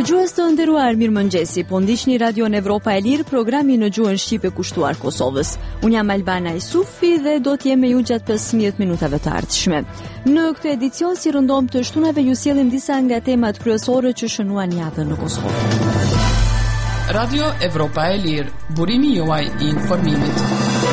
Dëgjues të nderuar, mirëmëngjesi. Po ndiqni Radion Evropa e Lirë, programi në gjuhën shqipe kushtuar Kosovës. Unë jam Albana Isufi dhe do të jem me ju gjatë 15 minutave të ardhshme. Në këtë edicion, si rëndom të shtunave, ju sjellim disa nga temat kryesore që shënuan javën në Kosovë. Radio Evropa e Lirë, burimi juaj i informimit.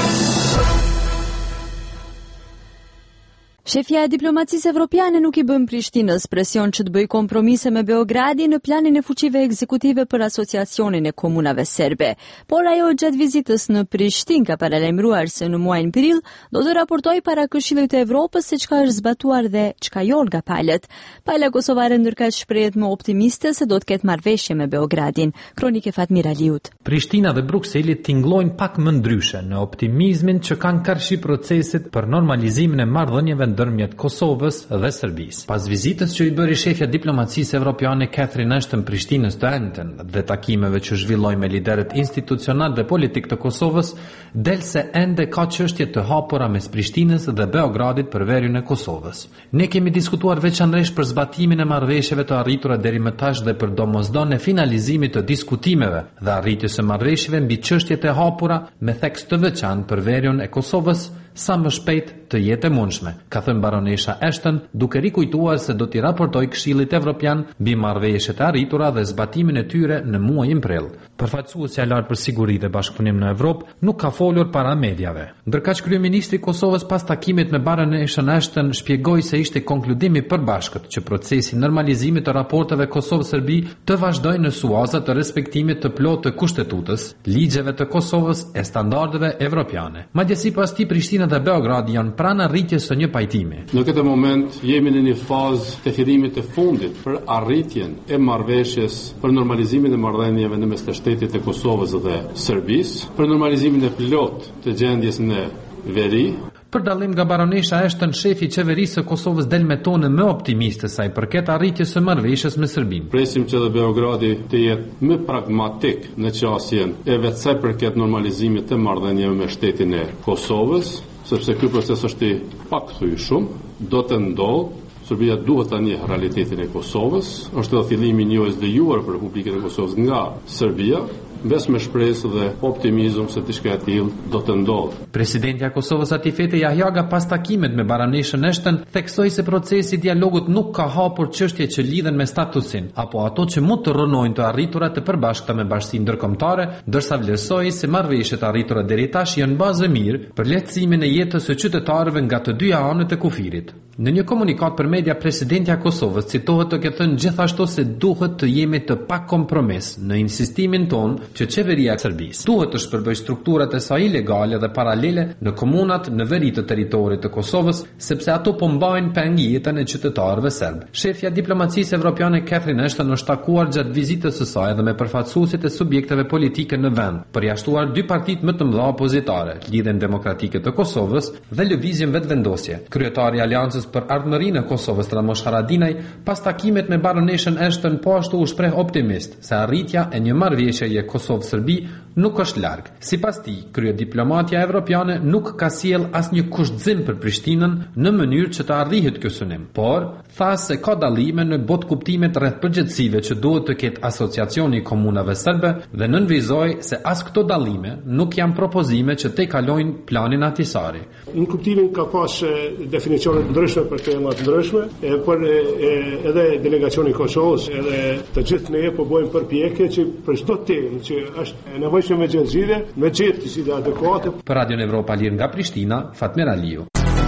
Shefja e diplomacisë evropiane nuk i bën Prishtinës presion që të bëjë kompromise me Beogradin në planin e fuqive ekzekutive për asociacionin e komunave serbe. Por ajo gjatë vizitës në Prishtinë ka paralajmëruar se në muajin prill do të raportojë para Këshillit të Evropës se çka është zbatuar dhe çka jo nga palët. Pala kosovare ndërkaq shprehet më optimiste se do të ketë marrëveshje me Beogradin. Kronike Fatmir Aliut. Prishtina dhe Brukseli tingëllojnë pak më ndryshe në optimizmin që kanë karshi procesit për normalizimin e marrëdhënieve ndërmjet Kosovës dhe Serbisë. Pas vizitës që i bëri shefja diplomacisë evropiane Catherine Ashton Prishtinës të enden dhe takimeve që zhvilloi me liderët institucional dhe politik të Kosovës, del se ende ka çështje të hapura mes Prishtinës dhe Beogradit për verjen e Kosovës. Ne kemi diskutuar veçanërisht për zbatimin e marrëveshjeve të arritura deri më tash dhe për domosdoshmërinë e finalizimit të diskutimeve dhe arritjes së marrëveshjeve mbi çështjet e hapura me theks të veçantë për verjen e Kosovës sa më shpejt të jetë e mundshme, ka thënë baronesha Ashton, duke rikujtuar se do t'i raportoj Këshillit Evropian mbi marrëveshjet e arritura dhe zbatimin e tyre në muajin prill. Përfaqësuesja e lartë për siguri dhe bashkëpunim në Evropë nuk ka folur para mediave. Ndërkaq kryeministri i Kosovës pas takimit me baroneshën Ashton shpjegoi se ishte konkludimi i përbashkët që procesi i normalizimit të raporteve Kosovë-Serbi të vazhdojë në suaza të respektimit të plotë të kushtetutës, ligjeve të Kosovës e standardeve evropiane. Madje sipas tij Prishtina dhe Beograd janë pranë arritjes së një pajtimi. Në këtë moment jemi në një fazë të fillimit të fundit për arritjen e marrëveshjes për normalizimin e marrëdhënieve në mes të shtetit të Kosovës dhe Serbisë, për normalizimin e plot të gjendjes në veri. Për dallim nga baronesha Ashton, shefi i qeverisë së Kosovës del me tonë më optimiste sa i përket arritjes së marrëveshjes me Serbinë. Presim që dhe Beogradi të jetë më pragmatik në qasjen e vetë sa i përket normalizimit të marrëdhënieve me shtetin e Kosovës, sepse ky proces është i pakthyeshëm, do të ndodhë. Serbia duhet ta njeh realitetin e Kosovës, është edhe fillimi i njohjes lejuar për Republikën e Kosovës nga Serbia. Bes me shpresë dhe optimizëm se diçka e tillë do të ndodhë. Presidentja e Kosovës Atifete Jahjaga pas takimet me baroneshën Ashton theksoi se procesi i dialogut nuk ka hapur çështje që lidhen me statusin apo ato që mund të rrënojnë të arritura të përbashkëta me bashkinë ndërkombëtare, ndërsa vlerësoi se marrëveshjet arritura deri tash janë bazë mirë për lehtësimin e jetës së qytetarëve nga të dyja anët e kufirit. Në një komunikat për media, presidentja e Kosovës citohet të ketë thënë gjithashtu se duhet të jemi të pakompromis në insistimin ton që qeveria e Serbisë duhet të shpërbëjë strukturat e saj ilegale dhe paralele në komunat në veri të territorit të Kosovës, sepse ato po mbajnë peng jetën e qytetarëve serb. Shefja diplomacisë evropiane Catherine Ashton është takuar gjatë vizitës së saj dhe me përfaqësuesit e subjekteve politike në vend, përjashtuar dy partitë më të mëdha opozitare, Lidhjen Demokratike të Kosovës dhe Lëvizjen Vetvendosje. Kryetari i Aleancës për ardhmërinë e Kosovës, Ramosh Haradinaj, pas takimet me baroneshën Ashton po ashtu u shpreh optimist se arritja e një marrëveshjeje Kosovë-Serbi nuk është larg. Sipas tij, kryediplomatia evropiane nuk ka sjell asnjë kushtëzim për Prishtinën në mënyrë që të arrihet ky synim, por tha se ka dallime në botë kuptimet rreth përgjegjësive që duhet të ketë asociacioni i komunave serbe dhe nënvizoi se as këto dallime nuk janë propozime që te kalojnë planin Ahtisari. Në kuptimin ka pas definicione të ndryshme për tema të ndryshme, por edhe delegacioni i Kosovës, edhe të gjithë ne po bëjmë përpjekje që për çdo temë që është e nevojshme me zgjidhje, me gjetë si adekuate. Për Radion Evropa Lirë nga Prishtina, Fatmir Aliu.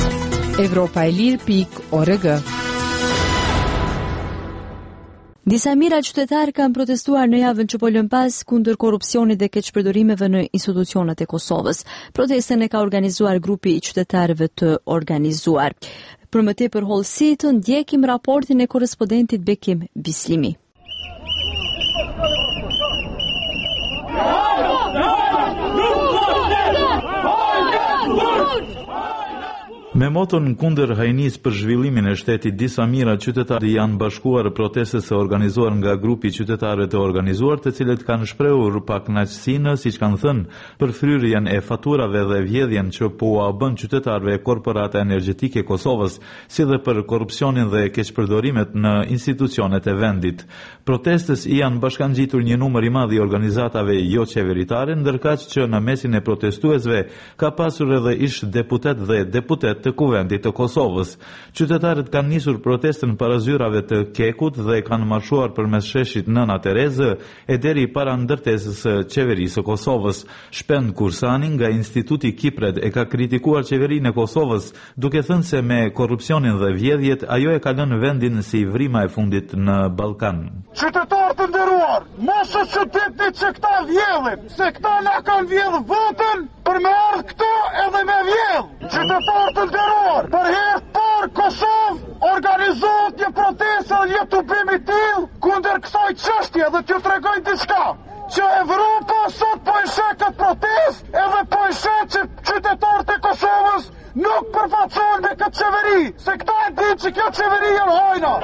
Evropaelir.org. Disa mijëra qytetarë kanë protestuar në javën që po lën pas kundër korrupsionit dhe keqpërdorimeve në institucionet e Kosovës. Protestën e ka organizuar grupi i qytetarëve të organizuar. Për më tepër hollësi të ndjekim raportin e korrespondentit Bekim Bislimi. Me moton kundër hajnis për zhvillimin e shtetit, disa mijëra qytetarë janë bashkuar protestës së organizuar nga grupi qytetarëve të organizuar, të cilët kanë shprehur pakënaqësinë, siç kanë thënë, për fryrjen e faturave dhe vjedhjen që po ua bën qytetarëve korporata energjetike e Kosovës, si dhe për korrupsionin dhe keqpërdorimet në institucionet e vendit. Protestës i janë bashkangjitur një numër i madh i organizatave jo qeveritare, ndërkaq që në mesin e protestuesve ka pasur edhe ish deputet dhe deputet të Kuvendit të Kosovës. Qytetarët kanë nisur protestën para zyrave të Kekut dhe kanë marshuar përmes sheshit Nëna Terezë e deri para ndërtesës së qeverisë së Kosovës. Shpend Kursani nga Instituti Kipred e ka kritikuar qeverinë e Kosovës, duke thënë se me korrupsionin dhe vjedhjet ajo e ka lënë vendin si vrima e fundit në Ballkan. Qytetarë të nderuar, mos u çuditni që këta vjedhin, se këta na kanë vjedhur votën për me ardhur këtu edhe me vjedh. Qytetarë të nderuar, për herë të parë Kosovë organizohet një protestë dhe një tubim i tillë kundër kësaj çështje dhe t'ju tregoj diçka. Që Evropa sot po e sheh këtë protestë edhe po e sheh që qytetarët e Kosovës nuk përfaqësohen me këtë qeveri, se këta e dinë që kjo qeveri janë hajna.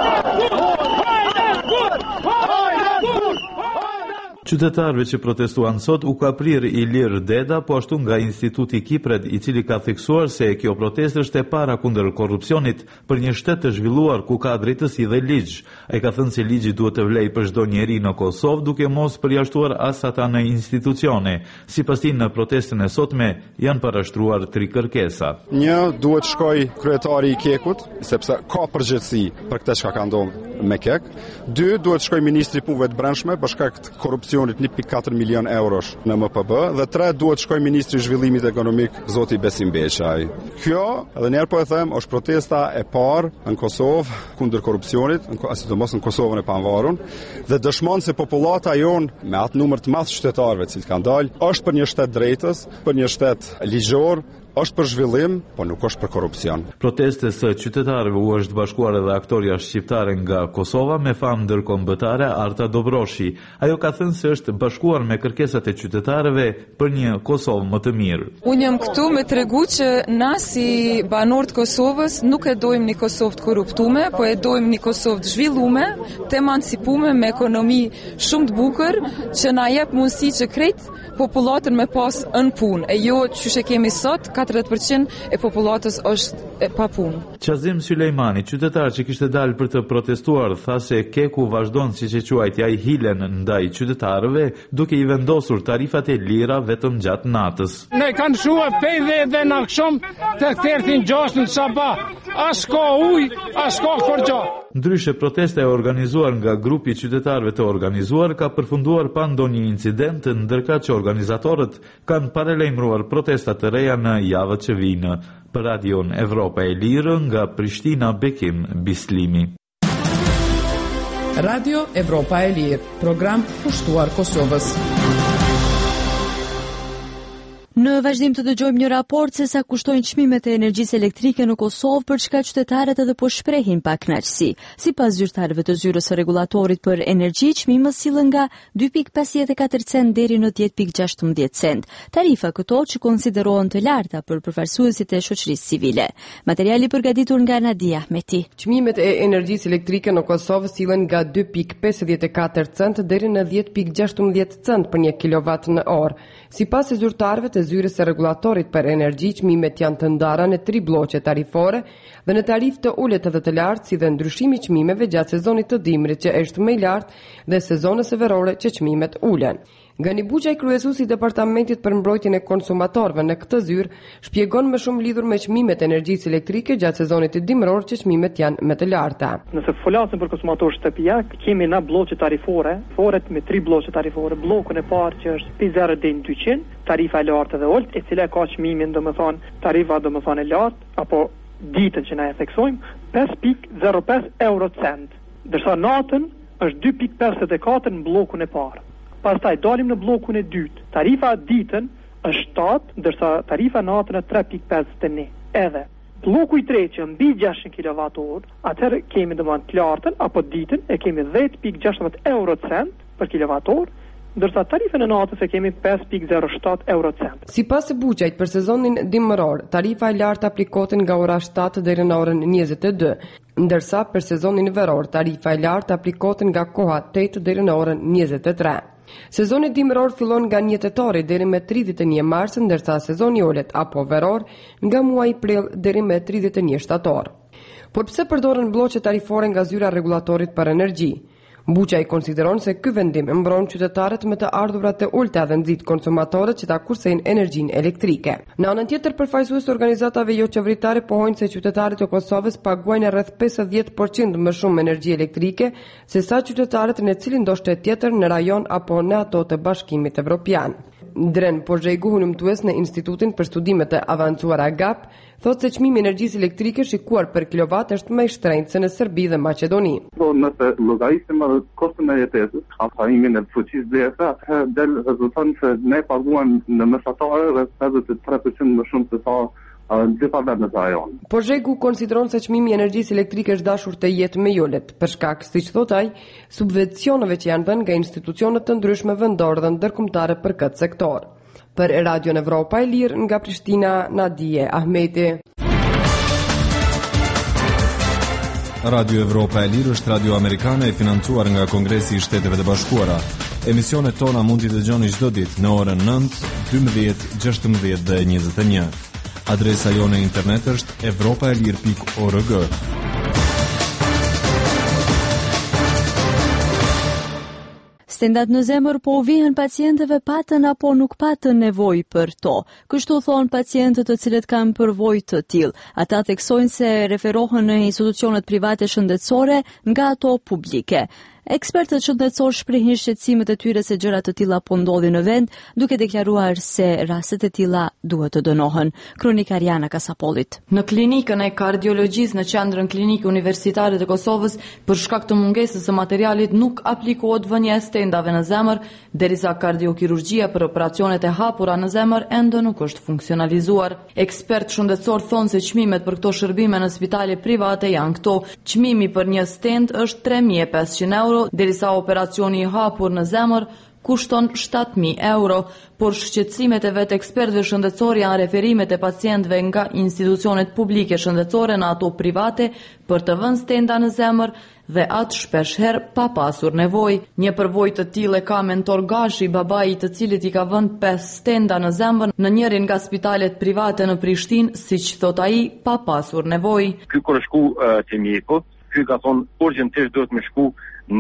Qytetarëve që protestuan sot u ka prir Ilir Deda, po ashtu nga Instituti Kipred, i cili ka theksuar se kjo protestë është e para kundër korrupsionit për një shtet të zhvilluar ku ka drejtësi dhe ligj. Ai ka thënë se ligji duhet të vlejë për çdo njeri në Kosovë, duke mos përjashtuar as ata në institucione. Sipas tij, në protestën e sotme janë parashtruar 3 kërkesa. Një, duhet shkoj kryetari i Kekut, sepse ka përgjegjësi për këtë çka ka ndodhur me Kek. 2, duhet shkoj ministri i punëve të brendshme për shkak të korrupsionit 1.4 milion eurosh në MPB, dhe 3, duhet shkoj ministri i zhvillimit ekonomik zoti Besim Beqaj. Kjo, edhe njerë po e them, është protesta e parë në Kosovë kundër korrupsionit, sidomos në Kosovën e pavarur, dhe dëshmon se popullata jon me atë numër të madh qytetarëve që kanë dalë, është për një shtet drejtës, për një shtet ligjor, është për zhvillim, po nuk është për korrupsion. Protestës së qytetarëve u është bashkuar edhe aktoria shqiptare nga Kosova me famë ndërkombëtare, Arta Dobroshi. Ajo ka thënë se është bashkuar me kërkesat e qytetarëve për një Kosovë më të mirë. Unë jam këtu me tregu që na si banorë të Kosovës nuk e dojmë një Kosovë të korruptume, po e dojmë një Kosovë të zhvillume, të emancipume me ekonomi shumë të bukur, që na jep mundësi që krejt popullatën me pas në punë. E jo që she kemi sot, 40% e popullatës është pa punë. Qazim Sulejmani, qytetar që kishte dalë për të protestuar, tha se Keku vazhdon siç e quajti ai hilen ndaj qytetarëve, duke i vendosur tarifat e lira vetëm gjatë natës. Ne kanë shuar pejve dhe në akşam të thertin 6 në sabah. As ka ujë, as ka korgja. Ndryshe, protesta e organizuar nga grupi qytetarëve të organizuar ka përfunduar pa ndonjë incident, ndërkaq që organizatorët kanë paralajmëruar protesta të reja në javët që vijnë. Për Radion Evropa e Lirë, nga Prishtina, Bekim Bislimi. Radio Evropa e Lirë, program pushtuar Kosovës. Në vazhdim të dëgjojmë një raport se sa kushtojnë çmimet e energjisë elektrike në Kosovë, për çka qytetarët edhe po shprehin pakënaqësi. Sipas zyrtarëve të Zyrës së Rregullatorit për Energji, çmimi sillen nga 2.54 cent deri në 10.16 cent. Tarifa këto që konsiderohen të larta për përfaqësuesit e shoqërisë civile. Materiali përgatitur nga Nadia Ahmeti. Çmimet e energjisë elektrike në Kosovë sillen nga 2.54 cent deri në 10.16 cent për 1 kilowatt në orë. Sipas zyrtarëve të Zyrës së Rregullatorit për Energji, çmimet janë të ndara në 3 bloqe tarifore dhe në tarifë të ulët edhe të lartë, si dhe ndryshimi i çmimeve gjatë sezonit të dimrit që është më i lartë dhe sezonës së verore që çmimet ulen. Gani Buçaj, kryesuesi i Departamentit për Mbrojtjen e Konsumatorëve në këtë zyrë, shpjegon më shumë lidhur me çmimet e energjisë elektrike gjatë sezonit të dimror që çmimet janë më të larta. Nëse flasim për konsumatorë shtëpiak, kemi na bloqe tarifore, foret me 3 bloqe tarifore. Bllokun e parë që është 50 deri në 200, tarifa e lartë dhe ulët, e cila ka çmimin, domethënë tarifa domethënë e lartë apo ditën që na e theksojmë 5.05 euro cent. Ndërsa natën është 2.54 në bllokun e parë. Pastaj dalim në bllokun e dytë. Tarifa ditën është 7, ndërsa tarifa natën është 3.51. Edhe bloku i tretë që mbi 600 kWh, atëherë kemi domethënë të lartën apo ditën e kemi 10.16 euro cent për kWh, ndërsa tarifën e natës e kemi 5.07 eurocent. Sipas së buxhajt për sezonin dimëror, tarifa e lartë aplikohet nga ora 7 deri në orën 22, ndërsa për sezonin veror tarifa e lartë aplikohet nga koha 8 deri në orën 23. Sezoni dimëror fillon nga 1 tetori deri me 31 mars, ndërsa sezoni olet apo veror nga muaji prill deri me 31 shtator. Por pse përdoren blloqe tarifore nga zyra rregullatorit për energji? Buqaj konsideron se ky vendim e mbron qytetarët me të ardhurat e ulta dhe nxit konsumatorët që ta kursejnë energjinë elektrike. Në anën tjetër, përfaqësues të organizatave jo qeveritare pohojnë se qytetarët e Kosovës paguajnë rreth 50% më shumë energji elektrike se sa qytetarët në cilin do shtet tjetër në rajon apo në ato të Bashkimit Evropian. Dren Pozhegu, hulumtues në Institutin për Studimet e Avancuara GAP, thotë se çmimi i energjisë elektrike shikuar për kilovat është më i shtrenjtë se në Serbi dhe Maqedoni. Nëse llogarisim kostin e jetesës, afarimin e fuqisë blesa, del rezulton se ne paguam në mesatare rreth 53% më shumë se sa gjitha vendet e rajon. Pozhegu konsideron se çmimi i energjisë elektrike është dashur të jetë me jolet, për shkak, siç thot ai, subvencioneve që janë dhënë nga institucionet të ndryshme vendore dhe ndërkombëtare për këtë sektor. Për Radio Evropa e Lirë nga Prishtina, Nadije Ahmeti. Radio Evropa e Lirë është radio amerikane e financuar nga Kongresi i Shteteve të Bashkuara. Emisionet tona mund t'i dëgjoni çdo ditë në orën 9, 12, 16 dhe 21. Adresa jone internet është evropaelir.org. Stendat në zemër po uvihen pacientëve patën apo nuk patën nevojë për to. Kështu thonë pacientët të cilët kanë përvojë të tillë. Ata theksojnë se referohen në institucionet private shëndetësore nga ato publike. Ekspertët shëndetësor shprehin shqetësimet e tyre se gjëra të tilla po ndodhin në vend, duke deklaruar se rastet e tilla duhet të dënohen. Kronika Ariana Kasapolit. Në klinikën e kardiologjisë në Qendrën Klinike Universitare të Kosovës, për shkak të mungesës së materialit nuk aplikohet vënia e stendave në zemër, derisa kardiokirurgjia për operacionet e hapura në zemër ende nuk është funksionalizuar. Ekspertë shëndetësor thonë se çmimet për këto shërbime në spitale private janë këto. Çmimi për një stend është 3.500 euro, derisa operacioni i hapur në zemër kushton 7.000 euro, por shqetësimet e vetë ekspertëve shëndetësor janë referimet e pacientëve nga institucionet publike shëndetësore në ato private për të vënë stenda në zemër dhe atë shpeshherë pa pasur nevojë. Një përvojë të tillë ka mentor Gashi, babai i të cilit i ka vënë 5 stenda në zemër në njërin nga spitalet private në Prishtinë, siç thot ai, pa pasur nevojë. Ky kur shku te mjeku, ky ka thonë urgjentisht duhet më shku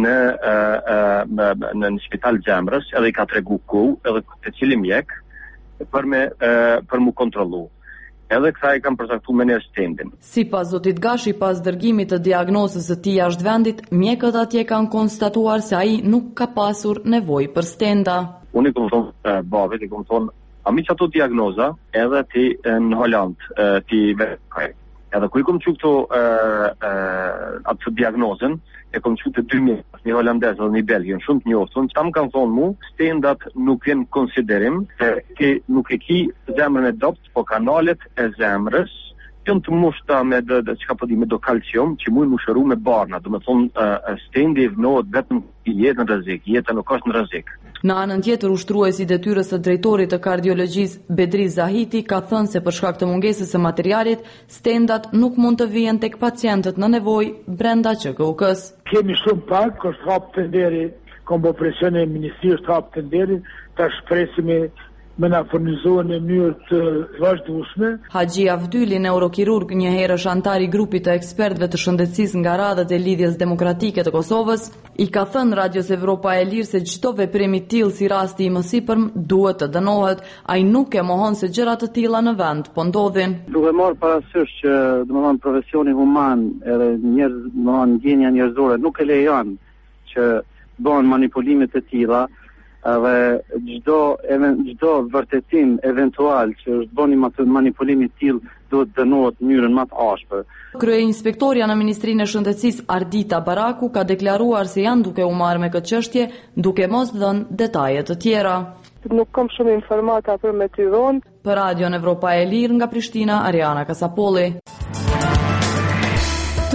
në spital Gjemrës, edhe i ka tregu ku, edhe të cili mjek për mu kontrollu. Edhe kësa i kam përcaktu me një stendin. Sipas zotit Gashi, pas dërgimit të diagnosës së tij jashtë vendit, mjekët atje kanë konstatuar se ai nuk ka pasur nevojë për stenda. Unë i kom thonë babit, i kom thonë, a mi që ato diagnoza, edhe ti në Holland, ti verifaj. Edhe ku i kom që këto atë diagnozën, e kom që të 2 mjekës, një holandez dhe një belgjen, shumë të njoftën, ta më kanë thonë mu, stendat nuk vjen konsiderim, se ti nuk e ki zemrën e dopt, po kanalet e zemrës, janë të mushta me me do kalcium, që mujnë mu shëru me barna, do me thonë stendi i vënohet vetëm jetë në rrezik, jeta nuk është në rrezik. Në anën tjetër, ushtruesi i detyrës së drejtorit të kardiologjisë Bedri Zahiti ka thënë se për shkak të mungesës së materialit, stendat nuk mund të vijen tek pacientët në nevojë brenda QKUK-s. Kemi shumë pak, është hap të nderi, kom bo presione e ministrisë të hap të nderi, ta shpresimi me na furnizohen në mënyrë të vazhdueshme. Haxhi Avdyli, neurokirurg, një herë është antar i grupit të ekspertëve të shëndetësisë nga radhët e Lidhjes Demokratike të Kosovës, i ka thënë Radios Evropa e Lirë se çdo veprim i tillë si rasti i mësipërm duhet të dënohet. Ai nuk e mohon se gjëra të tilla në vend po ndodhin. Duhet marrë parasysh që domethënë profesioni human edhe ndjenja njerëzore nuk e lejon që bëhen manipulime të tilla. Dhe çdo vërtetim eventual që është bëni manipulimi i tillë duhet dënohet në mënyrën më të ashpër. Kryeinspektorja në Ministrinë e Shëndetësisë Ardita Baraku ka deklaruar se janë duke u marrë me këtë çështje, duke mos dhënë detaje të tjera. Nuk kam shumë informata për me ty dhonë. Për Radio Evropa e Lirë nga Prishtina, Ariana Kasapolli. Të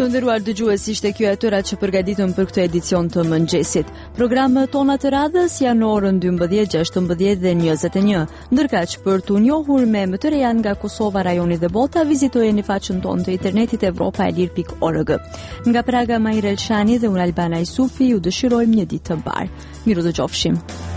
Të nderuar dëgjues, ishte ky atyra që përgatitëm për këtë edicion të mëngjesit. Programet tona të radhës janë në orën 12, 16 dhe 21. Ndërkaq, për t'u njohur me më të reja nga Kosova, rajoni dhe bota, vizitojeni faqen tonë të internetit evropaelir.org. Nga Praga, Majrel Shani dhe unë Albana Isufi ju dëshirojmë një ditë të mbar. Miru dëgjofshim.